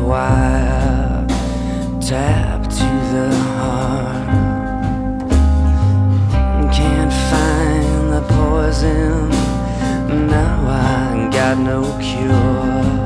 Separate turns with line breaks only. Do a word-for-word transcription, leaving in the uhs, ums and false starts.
wire tap to the heart. Can't find the poison, now I got no cure.